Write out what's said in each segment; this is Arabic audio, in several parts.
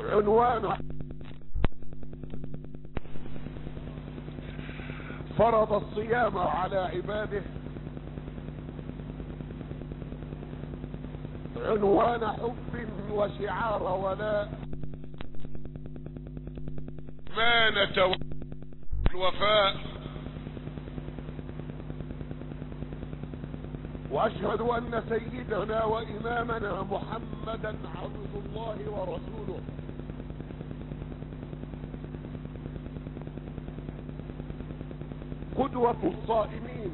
عنوان: فرض الصيام على عباده. عنوان حب وشعار ولاء. أمانة الوفاء. وأشهد أن سيدنا وإمامنا محمدا عبد الله ورسوله، قدوة الصائمين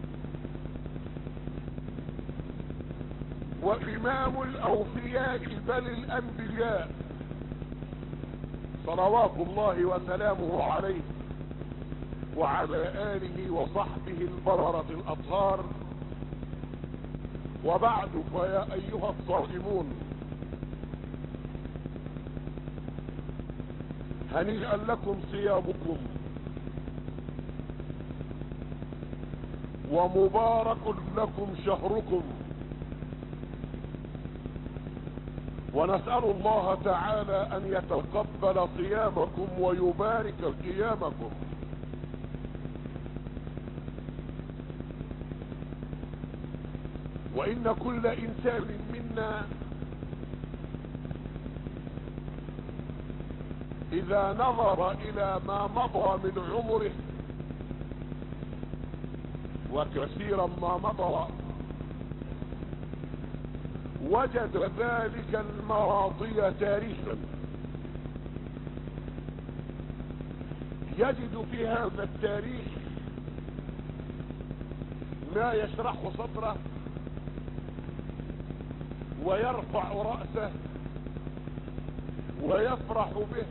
وإمام الأوفياء بل الأنبياء، صلوات الله وسلامه عليه وعلى آله وصحبه البررة الأطهار. وبعد، فيا أيها الصائمون، هنيئا لكم صيامكم، ومبارك لكم شهركم، ونسأل الله تعالى أن يتقبل صيامكم ويبارك قيامكم. وإن كل إنسان منا إذا نظر إلى ما مضى من عمره، وكثيرا ما مضى، وجد ذلك الماضي تاريخا، يجد في هذا التاريخ ما يشرح صدره ويرفع رأسه ويفرح به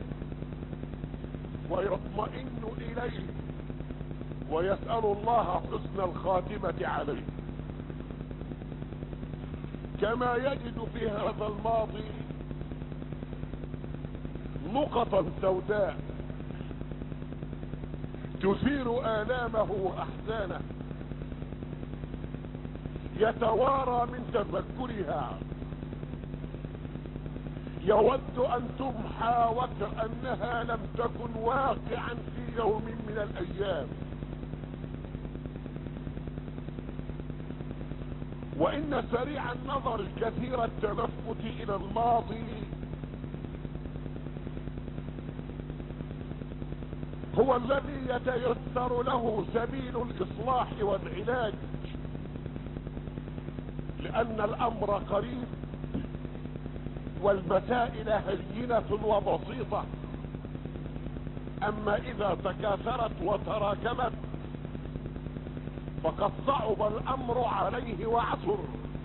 ويطمئن إليه ويسأل الله حسن الخاتمة عليه. كما يجد في هذا الماضي نقطا سوداء تثير آلامه وأحزانه، يتوارى من تذكرها، يود أن تمحى وكأنها لم تكن واقعا في يوم من الأيام. وإن سريع النظر كثير التلفت إلى الماضي هو الذي يتيسر له سبيل الإصلاح والعلاج، لأن الأمر قريب والمسائل هينة وبسيطة. أما إذا تكاثرت وتراكمت فقد صعب الأمر عليه وعثر.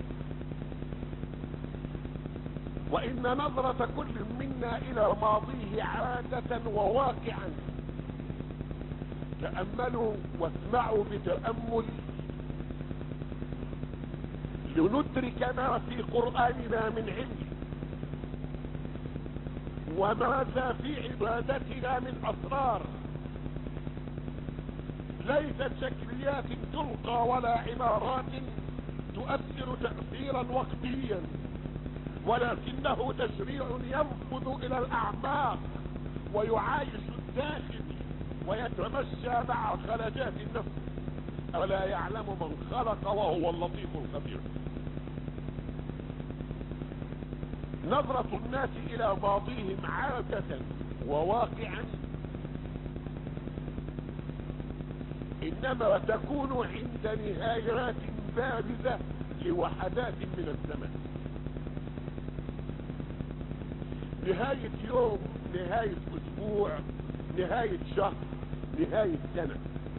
وإن نظرة كل منا إلى ماضيه عادة وواقعا، تأملوا واسمعوا بتأمل لندرك ما في قرآننا من علم، وماذا في عبادتنا من أسرار، ليست شكليات تلقى ولا عبارات تؤثر تأثيرا وقتيا، ولكنه تشريع ينفذ إلى الأعماق ويعايش الداخل ويتمشى مع خلجات النفس. ألا يعلم من خلق وهو اللطيف الخبير. نظرة الناس إلى ماضيهم عادة وواقعا إنما تكون عند نهايات بارزة لوحدات من الزمن، نهاية يوم، نهاية أسبوع، نهاية شهر، نهاية سنة.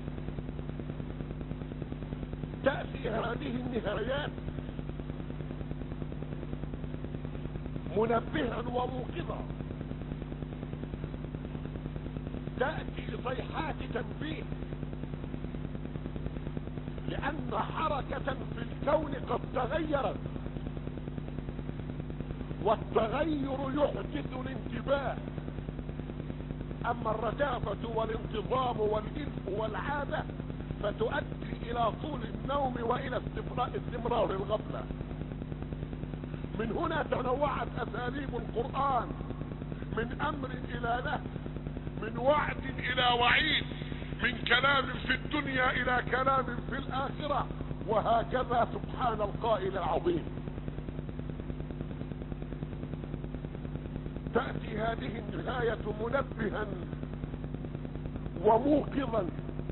تأتي هذه النهايات منبها وموقظا، تأتي صيحات تنبيه، لأن حركة في الكون قد تغيرت، والتغير يحدث الانتباه. أما الرجافة والانتظام والإلف والعادة فتؤدي إلى طول النوم وإلى استمرار الغفلة. من هنا تنوعت أساليب القرآن من امر الى نهي، من وعد الى وعيد، من كلام في الدنيا الى كلام في الاخرة، وهكذا سبحان القائل العظيم. تأتي هذه النهاية منبها وموقظا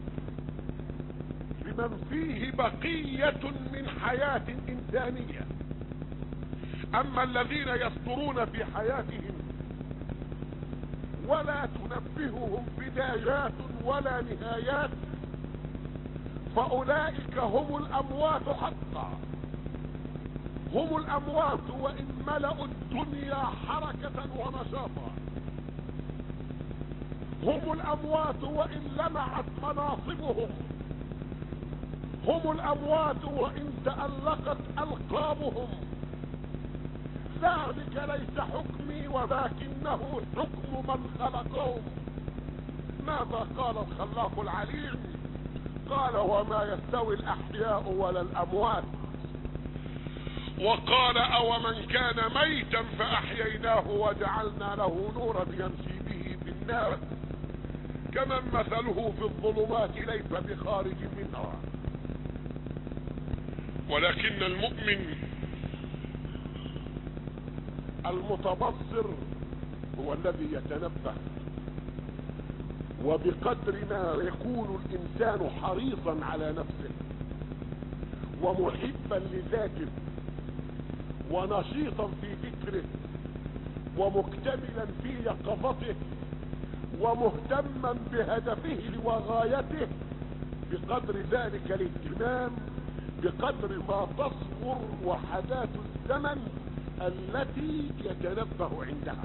لمن فيه بقية من حياة إنسانية. أما الذين يصدرون في حياتهم ولا تنبههم بدايات ولا نهايات، فأولئك هم الأموات حقا. هم الأموات وإن ملأوا الدنيا حركة ونشاطا. هم الأموات وإن لمعت مناصبهم. هم الأموات وإن تألقت ألقابهم. ذلك ليس حكمي ولكنه حكم من خلقهم. ماذا قال الخلاق العليم؟ قال وما يستوي الأحياء ولا الأموات. وقال أومن كان ميتا فأحييناه وجعلنا له نورا يمشي به في الناس كمن مثله في الظلمات ليس بخارج منها. ولكن المؤمن المتبصر هو الذي يتنبه، وبقدر ما يكون الإنسان حريصا على نفسه ومحبا لذاته ونشيطا في فكره ومكتملا في يقظته ومهتما بهدفه وغايته، بقدر ذلك الاهتمام بقدر ما تصغر وحدات الزمن التي يتنبه عندها.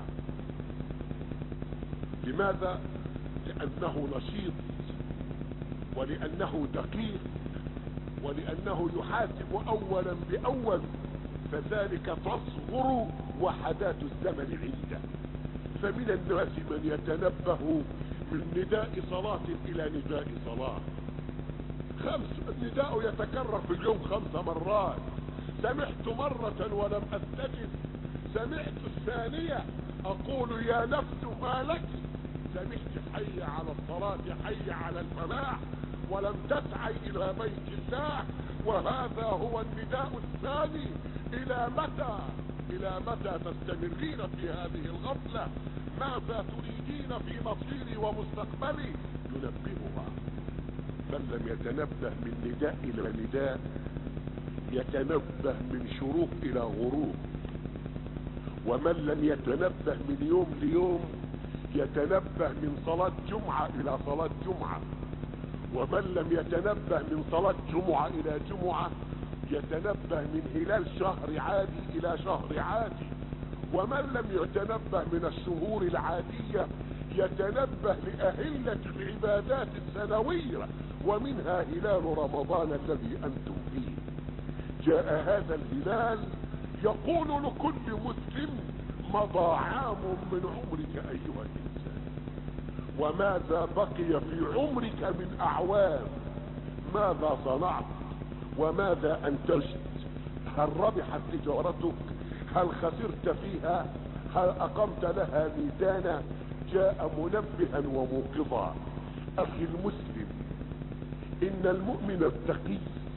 لماذا؟ لأنه نشيط، ولأنه دقيق، ولأنه يحاسب أولا بأول، فذلك تصغر وحدات الزمن عنده. فمن الناس من يتنبه من نداء صلاة إلى نداء صلاة. النداء يتكرر في اليوم 5 مرات. سمعت مرة ولم أستجب، سمعت الثانية أقول يا نفس ما لك، سمعت حي على الصلاة حي على الفلاح ولم تسعي إلى بيت الله. وهذا هو النداء الثاني. إلى متى؟ إلى متى تستمرين في هذه الغفلة؟ ماذا تريدين في مصيري ومستقبلي؟ ينبهها. من لم يتنبه من نداء إلى نداء يتنبه من شروق إلى غروب، ومن لم يتنبه من يوم ليوم يتنبه من صلاة جمعة إلى صلاة جمعة، ومن لم يتنبه من صلاة جمعة إلى جمعة يتنبه من هلال شهر عادي إلى شهر عادي، ومن لم يتنبه من الشهور العادية يتنبه لأهلة العبادات السنوية، ومنها هلال رمضان الذي أنتم فيه. جاء هذا الهلال يقول لكل مسلم مضى عام من عمرك أيها الإنسان، وماذا بقي في عمرك من أعوام؟ ماذا صنعت؟ وماذا أنتجت؟ هل ربحت تجارتك؟ هل خسرت فيها؟ هل أقمت لها ميزانا؟ جاء منبها وموقظا. أخي المسلم، إن المؤمن التقي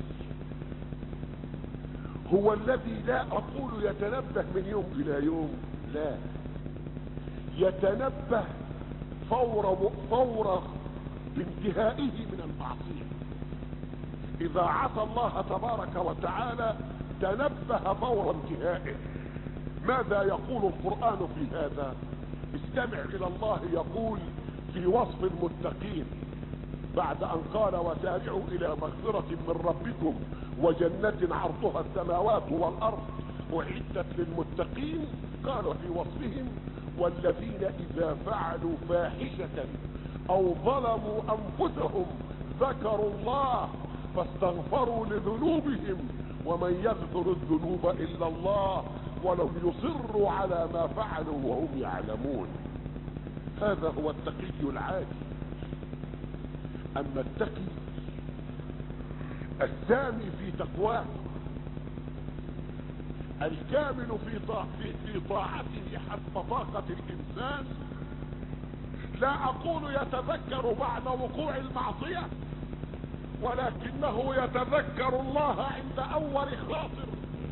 هو الذي لا أقول يتنبه من يوم إلى يوم، لا، يتنبه فور بانتهائه من المعصية. إذا عصى الله تبارك وتعالى تنبه فور انتهائه. ماذا يقول القرآن في هذا؟ استمع إلى الله يقول في وصف المتقين بعد أن قال وسارعوا إلى مغفرة من ربكم وجنة عرضها السماوات والأرض أعدت للمتقين، قال في وصفهم والذين إذا فعلوا فاحشة أو ظلموا أنفسهم ذكروا الله فاستغفروا لذنوبهم ومن يغفر الذنوب إلا الله ولم يصروا على ما فعلوا وهم يعلمون. هذا هو التقي العادي. أما التقي السامي في تقواه الكامل في طاعته حسب طاقة الإنسان. لا أقول يتذكر بعد وقوع المعصية، ولكنه يتذكر الله عند أول خاطر،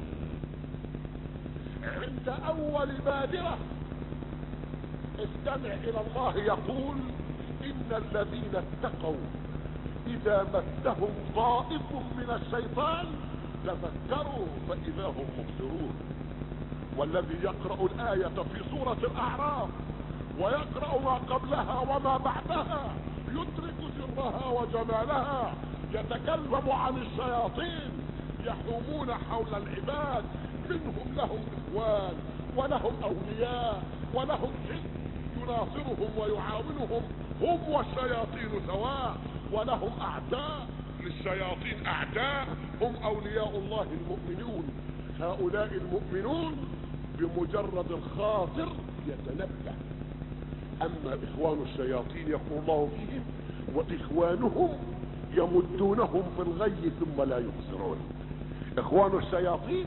عند أول بادرة. استمع إلى الله يقول: إن الذين اتقوا إذا مسهم طائف من الشيطان تذكروا فإذا هم مبصرون. والذي يقرأ الآية في سورة الأعراف ويقرأ ما قبلها وما بعدها يدرك سرها وجمالها. يتكلم عن الشياطين يحومون حول العباد، منهم لهم إخوان ولهم أولياء ولهم حزب يناصرهم ويعاونهم، هم والشياطين سواء، ولهم أعداء، للشياطين أعداء هم أولياء الله المؤمنون. هؤلاء المؤمنون بمجرد الخاطر يتنبه. أما إخوان الشياطين يقول الله فيهم: وإخوانهم يمدونهم في الغي ثم لا يبصرون. إخوان الشياطين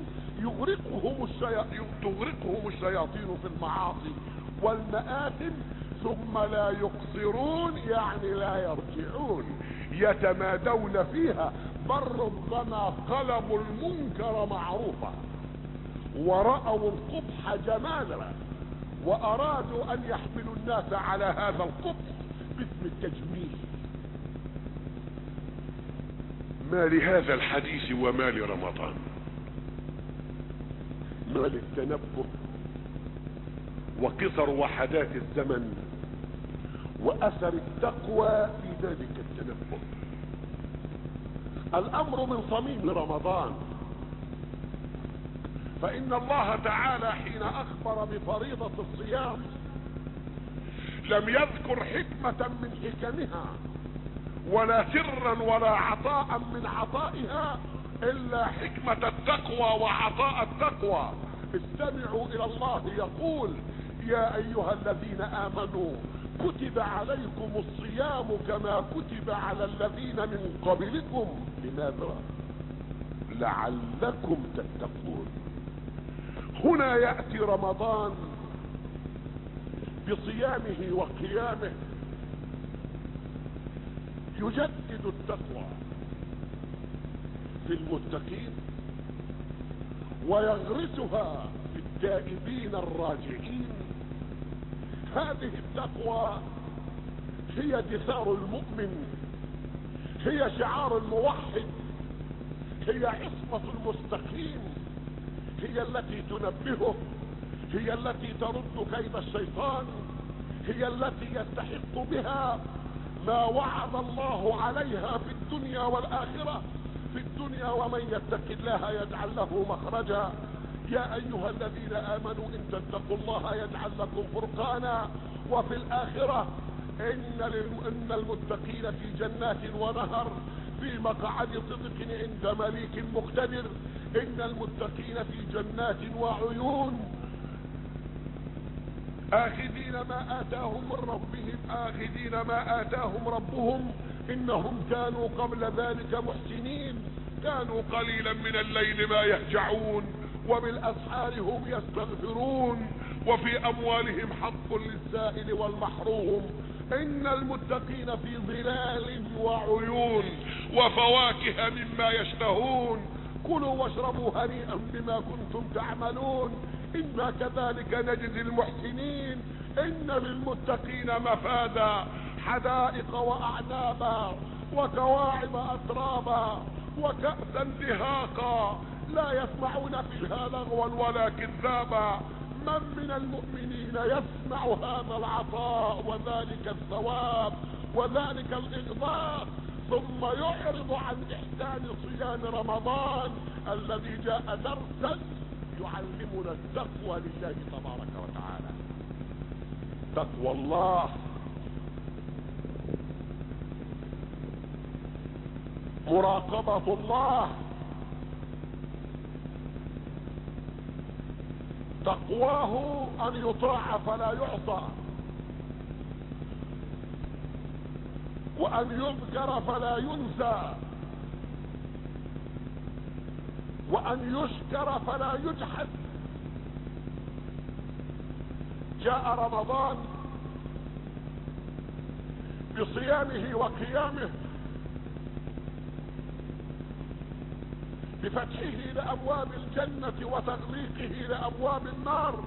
تغرقهم الشياطين في المعاصي والمآثم ثم لا يقصرون، يعني لا يرجعون، يتمادون فيها. بل ربما قلبوا المنكر معروفا ورأوا القبح جمالا وأرادوا أن يحملوا الناس على هذا القبح باسم التجميل. ما لهذا الحديث وما لرمضان؟ ما للتنبه وقصر وحدات الزمن وأثر التقوى في ذلك التنبه. الأمر من صميم رمضان، فإن الله تعالى حين أخبر بفريضة الصيام لم يذكر حكمة من حكمها ولا سرا ولا عطاء من عطائها إلا حكمة التقوى وعطاء التقوى. استمعوا إلى الله يقول: يا أيها الذين آمنوا كتب عليكم الصيام كما كتب على الذين من قبلكم. لماذا؟ لعلكم تتقون. هنا يأتي رمضان بصيامه وقيامه يجدد التقوى في المتقين ويغرسها في التائبين الراجعين. هذه التقوى هي دثار المؤمن، هي شعار الموحد، هي عصمة المستقيم، هي التي تنبهه، هي التي ترد كيد الشيطان، هي التي يستحق بها ما وعد الله عليها في الدنيا والآخرة. في الدنيا: ومن يتق الله يجعل له مخرجا. يا أيها الذين آمنوا إن تتقوا الله يجعل لكم فرقانا. وفي الآخرة: إن المتقين في جنات ونهر في مقعد صدق عند مليك مقتدر. إن المتقين في جنات وعيون آخذين ما آتاهم من ربهم، آخذين ما آتاهم ربهم إنهم كانوا قبل ذلك محسنين. كانوا قليلا من الليل ما يهجعون وبالأسحار هم يستغفرون وفي أموالهم حق للسائل والمحروم. إن المتقين في ظلال وعيون وفواكه مما يشتهون. كلوا واشربوا هنيئا بما كنتم تعملون إنا كذلك نجزي المحسنين. إن للمتقين مفادا حدائق وأعنابا وكواعب أترابا وكأسا دهاقا لا يسمعون فيها لغوا ولا كذابا. من المؤمنين يسمع هذا العطاء وذلك الثواب وذلك الإغضاء ثم يعرض عن إحسان صيام رمضان الذي جاء درسا يعلمنا التقوى لله تبارك وتعالى. تقوى الله، مراقبة الله، تقواه أن يطاع فلا يعصى، وأن يذكر فلا ينسى، وأن يشكر فلا يجحد. جاء رمضان بصيامه وقيامه، بفتحه لأبواب الجنة وتغليقه لأبواب النار،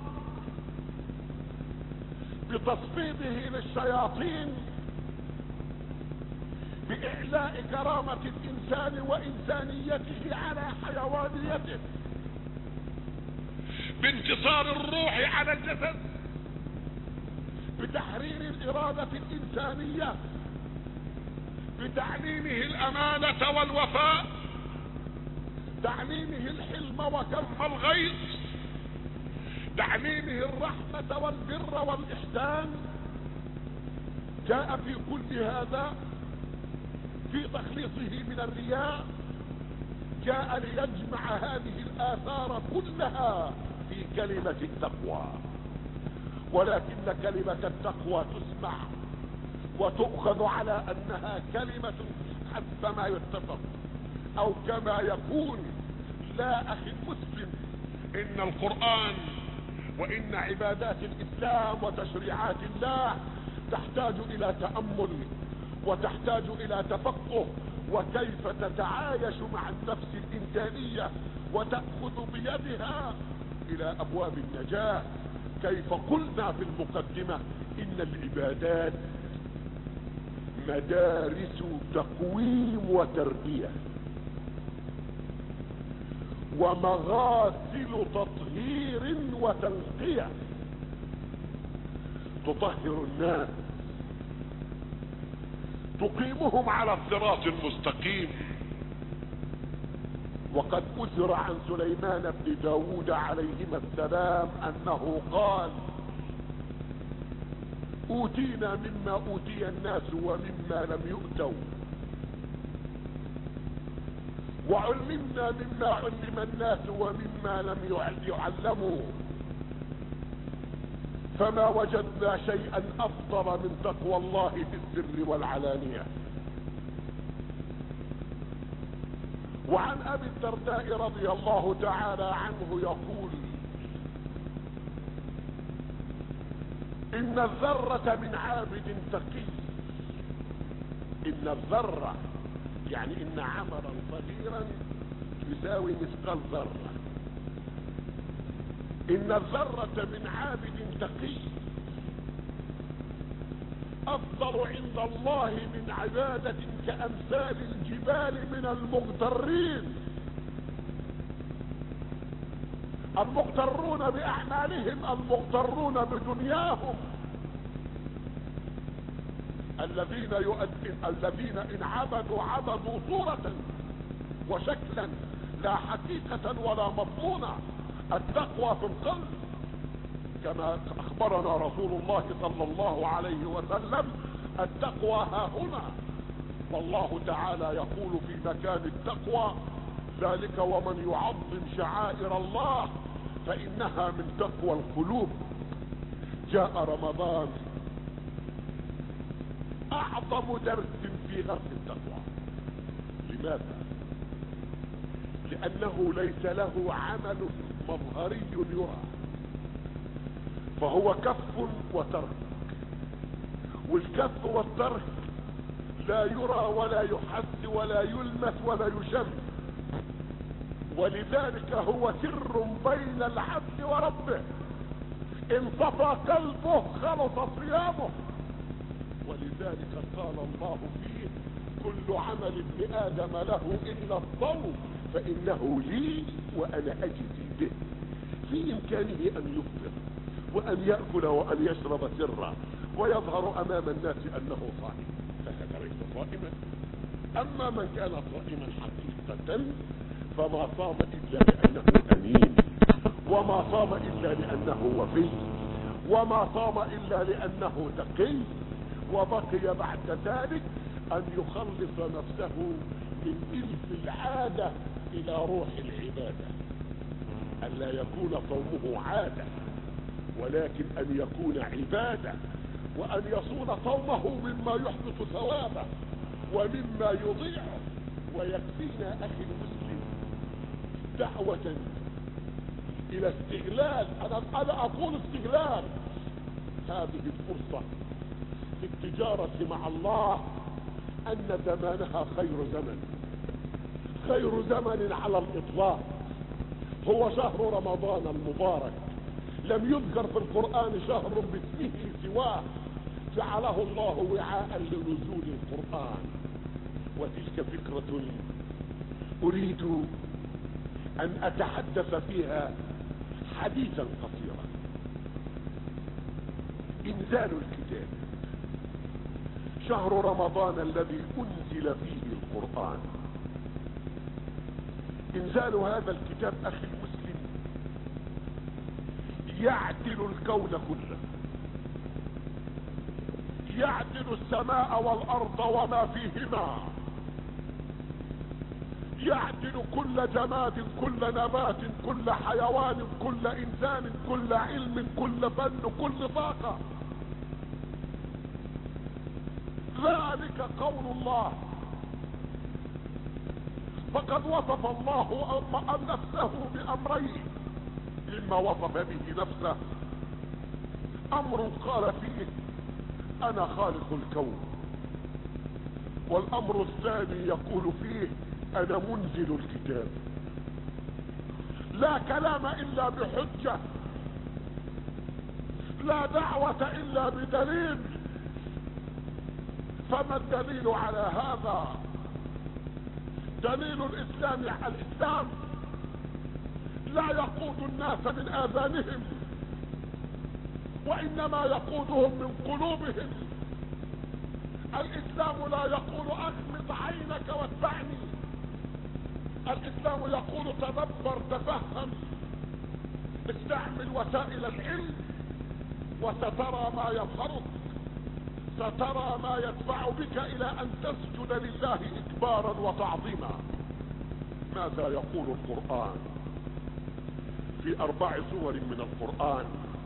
بتصفيده للشياطين، بإعلاء كرامة الإنسان وإنسانيته على حيوانيته، بانتصار الروح على الجسد، بتحرير الإرادة الإنسانية، بتعليمه الأمانة والوفاء، تعليمه الحلم وكظم الغيظ، تعليمه الرحمة والبر والإحسان. جاء في كل هذا في تخليصه من الرياء، جاء ليجمع هذه الآثار كلها في كلمة التقوى. ولكن كلمة التقوى تسمع وتؤخذ على أنها كلمة حسب ما يتفق أو كما يكون. لا أخي المسلم، إن القرآن وإن عبادات الإسلام وتشريعات الله تحتاج إلى تأمل وتحتاج إلى تفقه، وكيف تتعايش مع النفس الإنسانية وتأخذ بيدها إلى أبواب النجاة. كيف قلنا في المقدمة إن العبادات مدارس تقويم وتربية ومغاسل تطهير وتنقية، تطهر الناس، تقيمهم على الصراط المستقيم. وقد أثر عن سليمان بن داود عليهما السلام أنه قال: أوتينا مما أوتي الناس ومما لم يؤتوا، وعلمنا مما علم الناس ومما لم يعلموا، فما وجدنا شيئا أفضل من تقوى الله في السر والعلانية. وعن أبي الدرداء رضي الله تعالى عنه يقول: إن الذرة من عابد تقي. إن الذرة يعني إن عملا صغيرا يساوي مثقال ذرة. إن الذرة من عابد تقي أفضل عند الله من عبادة كأمثال الجبال من المغترين. المغترون بأعمالهم، المغترون بدنياهم، الذين إن عبدوا صورة وشكلا لا حقيقة ولا مضمونة. التقوى في القلب كما أخبرنا رسول الله صلى الله عليه وسلم: التقوى ها هنا. والله تعالى يقول في مكان التقوى: ذلك ومن يعظم شعائر الله فإنها من تقوى القلوب. جاء رمضان أعظم درس في غرس التقوى. لماذا؟ لأنه ليس له عمل مظهري يرى، فهو كف وترك، والكف والترك لا يرى ولا يحس ولا يلمس ولا يشم، ولذلك هو سر بين العبد وربه. إن صفى قلبه خلص صيامه. ولذلك قال الله فيه: كل عمل ابن آدم له إلا الصوم فإنه لي وأنا أجزي به. في إمكانه أن يفطر وأن يأكل وأن يشرب سرا ويظهر أمام الناس أنه صائم، فهذا ليس صائما. أما من كان صائما حقيقة فما صام إلا لأنه أمين، وما صام إلا لأنه وفي، وما صام إلا لأنه تقي. وبقي بعد ذلك أن يخلص نفسه من إلف العادة إلى روح العبادة، أن لا يكون صومه عادة ولكن أن يكون عبادة، وأن يصون صومه مما يحبط ثوابه ومما يضيعه. ويكفينا أخي المسلم دعوة الى استغلال، انا اقول استغلال هذه الفرصة للتجارة مع الله، ان زمانها خير زمن، خير زمن على الاطلاق هو شهر رمضان المبارك. لم يذكر في القرآن شهر باسمه سواه، جعله الله وعاء لنزول القرآن. وتلك فكرة اريد ان اتحدث فيها حديثا قصيرا. انزال الكتاب، شهر رمضان الذي انزل فيه القرآن. انزال هذا الكتاب اخي المسلم يعدل الكون كله، يعدل السماء والارض وما فيهما، يعدل كل جماد، كل نبات، كل حيوان، كل انسان، كل علم، كل فن، كل طاقة. ذلك قول الله. فقد وصف الله نفسه بامرين. مما وصف به نفسه امر قال فيه انا خالق الكون، والامر الثاني يقول فيه انا منزل الكتاب. لا كلام الا بحجة، لا دعوة الا بدليل. فما الدليل على هذا؟ دليل الاسلام لا يقود الناس من اذانهم، وانما يقودهم من قلوبهم. الاسلام لا يقول اغمض عينك واتبعني، الاسلام يقول تدبر، تفهم، استعمل وسائل العلم، وسترى ما يظهرك، سترى ما يدفع بك الى ان تسجد لله اكبارا وتعظيما. ماذا يقول القرآن في 4 سور من القرآن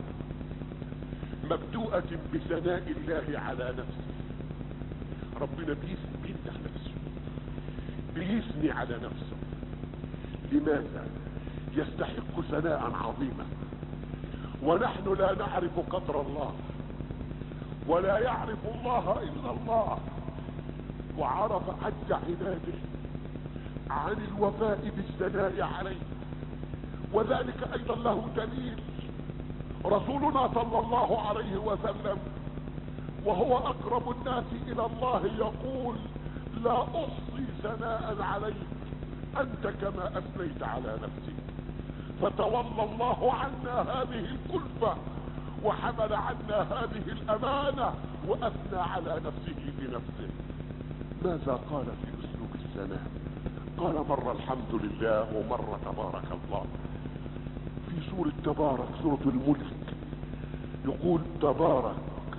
مبدوءة بثناء الله على نفسه؟ ربنا بيمدح نفسه، بيثني على نفسه. لماذا؟ يستحق ثناء عظيما، ونحن لا نعرف قدر الله، ولا يعرف الله الا الله. وعرف عجز عباده عن الوفاء بالثناء عليه، وذلك ايضا له دليل. رسولنا صلى الله عليه وسلم وهو اقرب الناس الى الله يقول لا احصي ثناء عليك انت كما اثنيت على نفسك. فتولى الله عنا هذه الكلفة وحمل عنا هذه الامانة واثنى على نفسه بنفسه. ماذا قال في اسلوب الثناء؟ قال مرة الحمد لله ومرة تبارك الله. في سورة تبارك، سورة الملك، يقول تبارك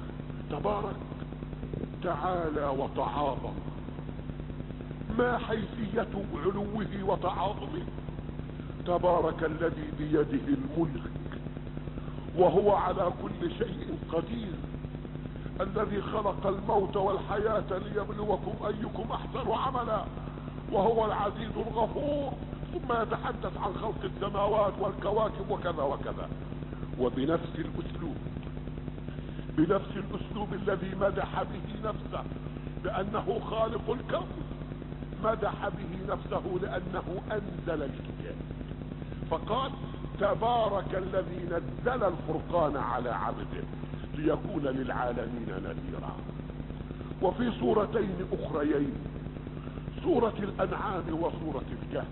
تعالى وتعاظم. ما حيثية علوه وتعاظمه؟ تبارك الذي بيده الملك وهو على كل شيء قدير، الذي خلق الموت والحياة ليبلوكم ايكم احسن عملا، وهو العزيز الغفور. ثم يتحدث عن خلق السماوات والكواكب وكذا وكذا. وبنفس الاسلوب الذي مدح به نفسه بانه خالق الكون، مدح به نفسه لانه انزل الكتاب، فقال تبارك الذي نزل الفرقان على عبده ليكون للعالمين نذيرا. وفي سورتين اخريين، سورة الانعام وسورة الكهف،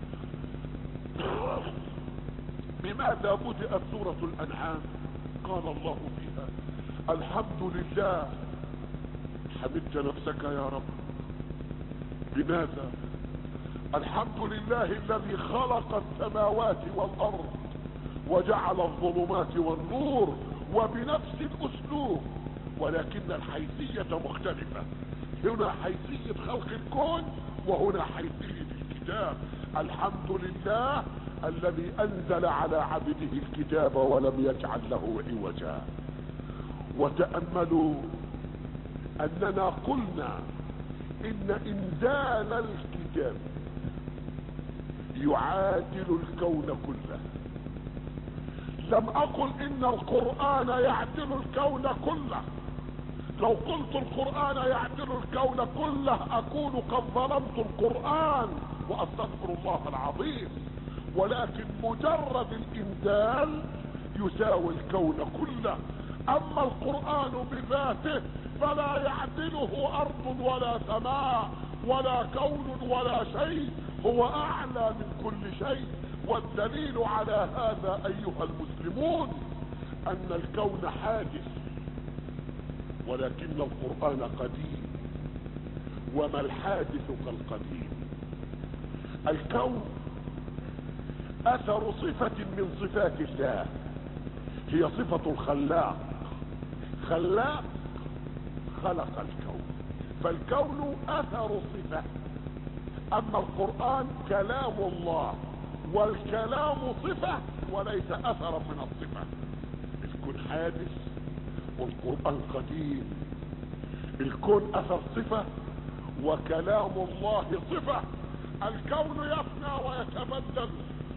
بماذا بدأت سورة الانعام؟ قال الله فيها الحمد لله. حمدت نفسك يا رب. لماذا؟ الحمد لله الذي خلق السماوات والارض وجعل الظلمات والنور، وبنفس الاسلوب، ولكن الحيثية مختلفة. هنا حيثية خلق الكون وهنا حيثية الكتاب. الحمد لله الذي انزل على عبده الكتاب ولم يجعل له عوجا. وتأملوا اننا قلنا ان انزال الكتاب يعادل الكون كله. لم اقل ان القرآن يعدل الكون كله. لو قلت القرآن يعدل الكون كله اكون قد ظلمت القرآن واستغفر الله العظيم، ولكن مجرد الامدال يساوي الكون كله. اما القرآن بذاته فلا يعدله ارض ولا سماء ولا كون ولا شيء، هو اعلى من كل شيء. والدليل على هذا ايها المسلمون ان الكون حادث ولكن القرآن قديم، وما الحادث كالقديم. الكون اثر صفة من صفات الله، هي صفة الخلاق. خلاق خلق الكون، فالكون اثر صفة. اما القرآن كلام الله، والكلام صفة وليس اثرا من الصفة. الكون حادث والقرآن قديم. الكون اثر صفة وكلام الله صفة. الكون يفنى ويتبدل،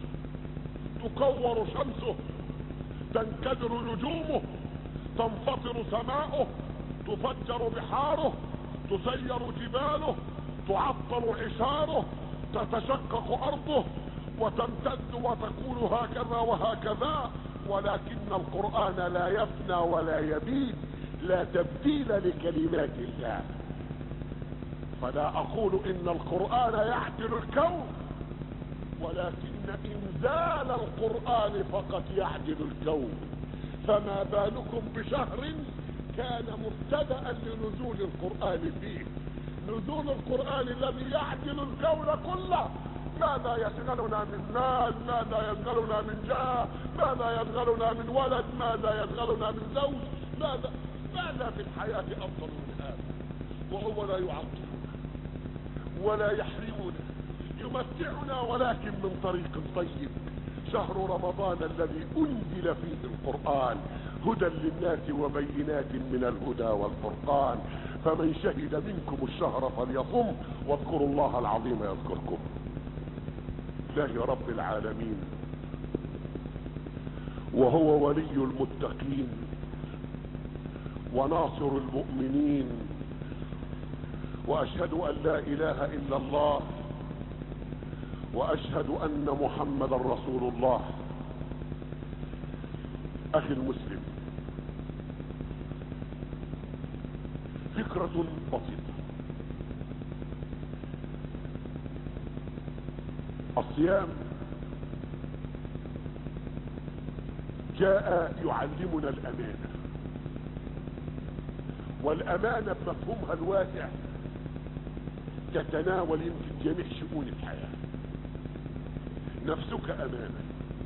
تكور شمسه، تنكدر نجومه، تنفطر سماؤه، تفجر بحاره، تسير جباله، تعطل عشاره، تتشقق ارضه وتمتد وتكون هكذا وهكذا. ولكن القرآن لا يفنى ولا يبيد، لا تبديل لكلمات الله. فلا اقول ان القرآن يعدل الكون، ولكن انزال القرآن فقط يعدل الكون. فما بالكم بشهر كان مبتدأ لنزول القرآن فيه، نزول القرآن الذي يعدل الكون كله. ماذا يشغلنا من مال؟ ماذا يشغلنا من جاه؟ ماذا يشغلنا من ولد؟ ماذا يشغلنا من زوج؟ ماذا في الحياة افضل من هذا؟ وهو لا يعطلنا ولا يحرمنا، يمتعنا ولكن من طريق طيب. شهر رمضان الذي انزل فيه القرآن هدى للناس وبينات من الهدى والفرقان، فمن شهد منكم الشهر فليصم، واذكروا الله العظيم يذكركم. الله رب العالمين، وهو ولي المتقين وناصر المؤمنين، واشهد ان لا اله الا الله، واشهد ان محمدا رسول الله. اخي المسلم، فكرة بسيطة. الصيام جاء يعلمنا الامانة، والامانة بمفهومها الواسع تتناول يمكن جميع شؤون الحياة. نفسك امانة،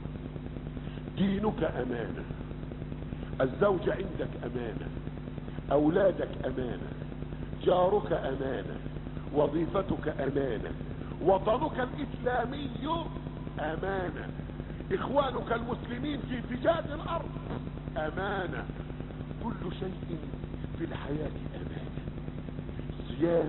دينك امانة، الزوج عندك امانة، اولادك امانة، جارك امانة، وظيفتك امانة، وطنك الاسلامي امانة، اخوانك المسلمين في فجاج الارض امانة. كل شيء في الحياة امانة. صيام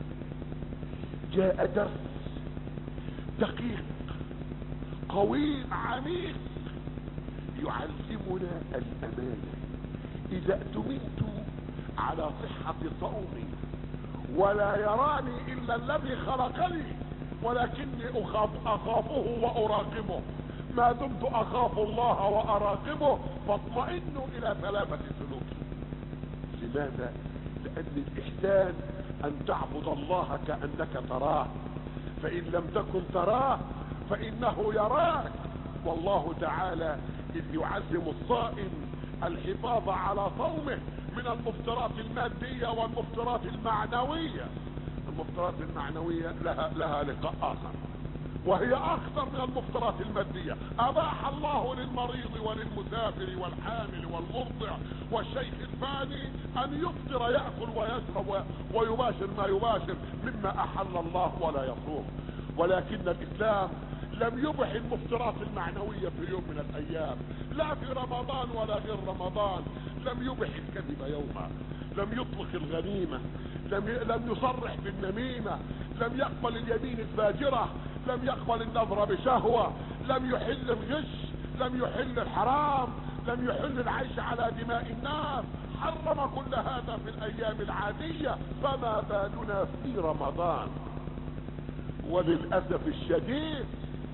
جاء درس دقيق قويم عميق يعلمنا الامانة. اذا اؤتمنت على صحة صومي ولا يراني الا الذي خلقني، ولكني اخافه واراقبه، ما دمت اخاف الله واراقبه فاطمئن الى سلامة سلوكي. لماذا؟ لان الاحسان ان تعبد الله كأنك تراه، فان لم تكن تراه فانه يراك. والله تعالى اذ يعلم الصائم الحفاظ على صومه من المفطرات المادية والمفطرات المعنوية. المفطرات المعنوية لها لقاء اخر، وهي اخطر من المفطرات المادية. اباح الله للمريض وللمسافر والحامل والمرضع والشيخ الفاني ان يفطر، يأكل ويشرب ويباشر ما يباشر مما احل الله ولا يصوم. ولكن الاسلام لم يبح المفطرات المعنوية في يوم من الايام، لا في رمضان ولا غير رمضان. لم يبح الكذب يوما، لم يطلق الغنيمة، لم يصرح بالنميمة، لم يقبل اليمين الفاجرة، لم يقبل النظر بشهوة، لم يحل الغش، لم يحل الحرام، لم يحل العيش على دماء الناس، حرم كل هذا في الايام العادية، فما بالنا في رمضان؟ وللأسف الشديد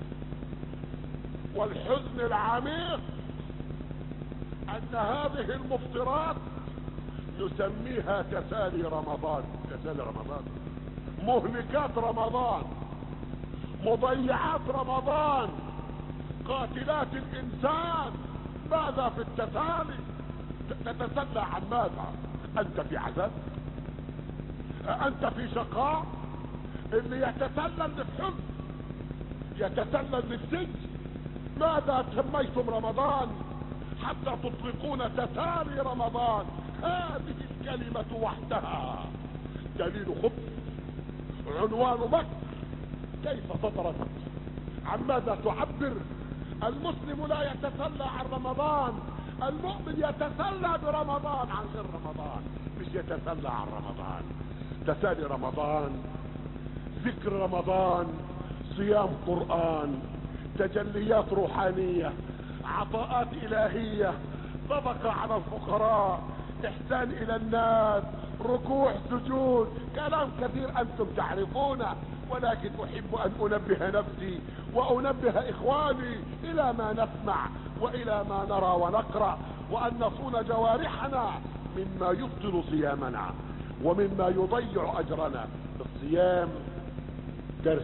والحزن العميق ان هذه المفطرات نسميها تسالي رمضان. تسالي رمضان، مهلكات رمضان، مضيعات رمضان، قاتلات الانسان. ماذا في التسالي؟ تتسلى عن ماذا؟ انت في عذاب؟ انت في شقاء؟ اللي يتسلل في حزن، يتسلل في سجن. ماذا سميتم رمضان حتى تطلقون تسالي رمضان؟ هذه الكلمة وحدها دليل خبث، عنوان مكر. كيف صدرت؟ عن ماذا تعبر؟ المسلم لا يتسلى عن رمضان، المؤمن يتسلى برمضان عن غير رمضان، مش يتسلى عن رمضان. تسالي رمضان، ذكر رمضان، صيام قرآن، تجليات روحانية، عطاءات إلهية، صدقة على الفقراء، إحسان إلى الناس، ركوع، سجود، كلام كثير أنتم تعرفونه، ولكن أحب أن أنبه نفسي وأنبه إخواني إلى ما نسمع وإلى ما نرى ونقرأ، وأن نصون جوارحنا مما يبطل صيامنا ومما يضيع أجرنا. الصيام درس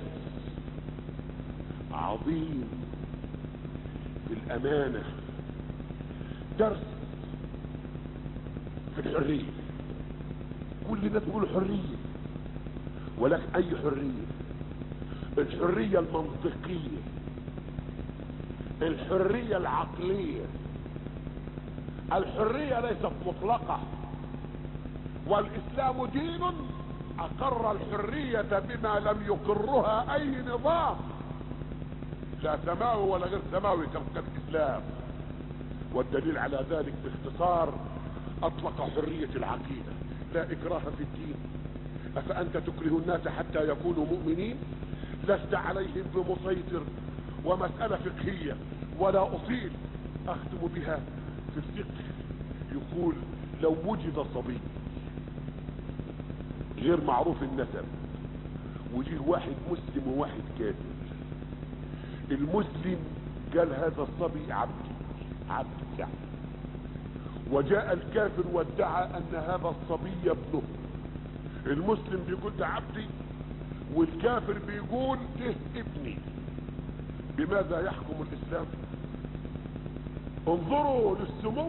عظيم في الأمانة، درس في الحرية. كل الناس بيقولوا حرية، ولكن أي حرية؟ الحرية المنطقية، الحرية العقلية. الحرية ليست مطلقة، والإسلام دين أقر الحرية بما لم يقرها أي نظام، لا سماوي ولا غير سماوي كالإسلام. والدليل على ذلك باختصار أطلق حرية العقيدة، لا إكراه في الدين. أفأنت تكره الناس حتى يكونوا مؤمنين؟ لست عليهم بمسيطر. ومسألة فقهية ولا أطيل أختم بها في الفقه. يقول لو وجد صبي غير معروف النسب، وجيه واحد مسلم وواحد كافر، المسلم قال هذا الصبي عبدي، عبد يعني، وجاء الكافر وادعى ان هذا الصبي ابنه. المسلم بيقول ده عبدي، والكافر بيقول ده ابني. بماذا يحكم الاسلام؟ انظروا للسمو،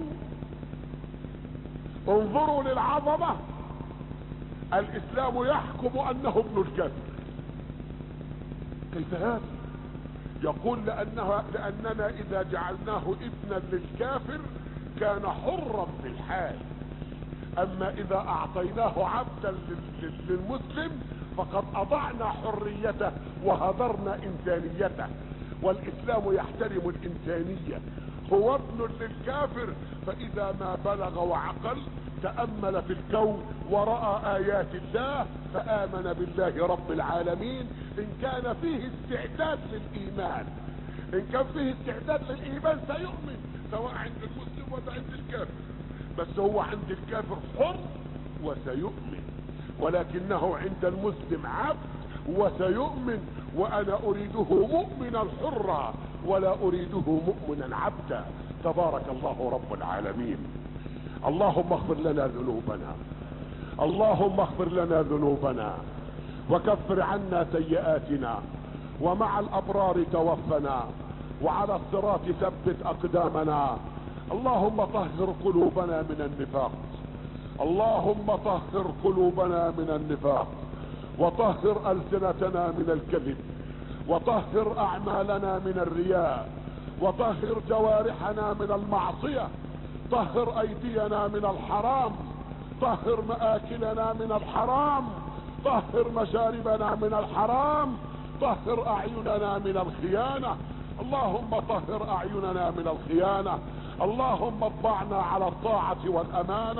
انظروا للعظمة. الاسلام يحكم انه ابن الكافر. كيف هذا؟ يقول لاننا اذا جعلناه ابنا للكافر كان حرا في الحال، اما اذا اعطيناه عبدا للمسلم فقد اضعنا حريته وهدرنا انسانيته. والاسلام يحترم الانسانية. هو ابن للكافر، فاذا ما بلغ وعقل تأمل في الكون ورأى آيات الله فآمن بالله رب العالمين، إن كان فيه استعداد للإيمان. إن كان فيه استعداد للإيمان سيؤمن، سواء عند المسلم ولا عند الكافر. بس هو عند الكافر حر وسيؤمن، ولكنه عند المسلم عبد وسيؤمن. وأنا أريده مؤمنا حرا ولا أريده مؤمنا عبدا. تبارك الله رب العالمين. اللهم اغفر لنا ذنوبنا، اللهم اغفر لنا ذنوبنا وكفر عنا سيئاتنا، ومع الأبرار توفنا، وعلى الصراط ثبت أقدامنا. اللهم طهر قلوبنا من النفاق، اللهم طهر قلوبنا من النفاق، وطهر ألسنتنا من الكذب، وطهر أعمالنا من الرياء، وطهر جوارحنا من المعصية، طهر أيدينا من الحرام، طهر مآكلنا من الحرام، طهر مشاربنا من الحرام، طهر أعيننا من الخيانة. اللهم طهر أعيننا من الخيانة، اللهم اطبعنا على الطاعة والأمانة،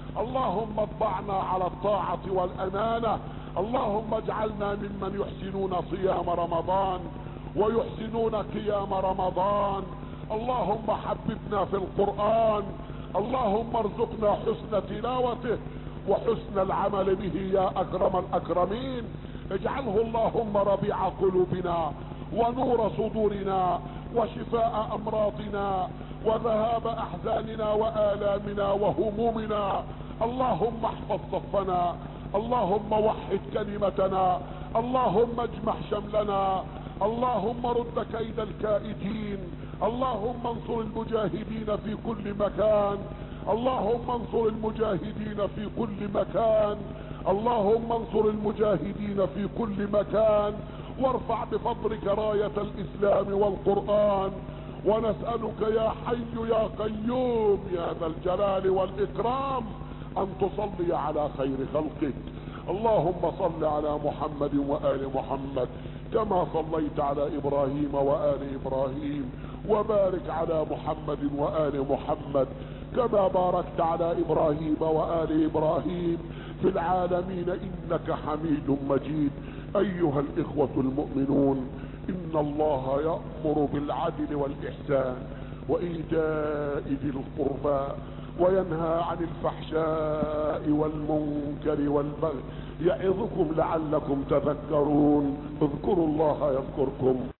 اللهم اطبعنا على الطاعة والامانة. اللهم اجعلنا ممن يحسنون صيام رمضان ويحسنون قيام رمضان. اللهم حببنا في القرآن. اللهم ارزقنا حسن تلاوته وحسن العمل به يا اكرم الاكرمين. اجعله اللهم ربيع قلوبنا ونور صدورنا وشفاء امراضنا وذهاب احزاننا والامنا وهمومنا. اللهم احفظ صفنا. اللهم وحد كلمتنا. اللهم اجمع شملنا. اللهم رد كيد الكائدين. اللهم انصر المجاهدين في كل مكان. اللهم انصر المجاهدين في كل مكان. اللهم انصر المجاهدين في كل مكان وارفع بفضلك راية الاسلام والقرآن. ونسألك يا حي يا قيوم يا ذا الجلال والاكرام ان تصلي على خير خلقك. اللهم صل على محمد وآل محمد كما صليت على ابراهيم وآل ابراهيم، وبارك على محمد وآل محمد كما باركت على ابراهيم وآل ابراهيم في العالمين انك حميد مجيد. ايها الاخوة المؤمنون، ان الله يأمر بالعدل والاحسان وايتاء ذي القربى وينهى عن الفحشاء والمنكر والبغي يعظكم لعلكم تذكرون. اذكروا الله يذكركم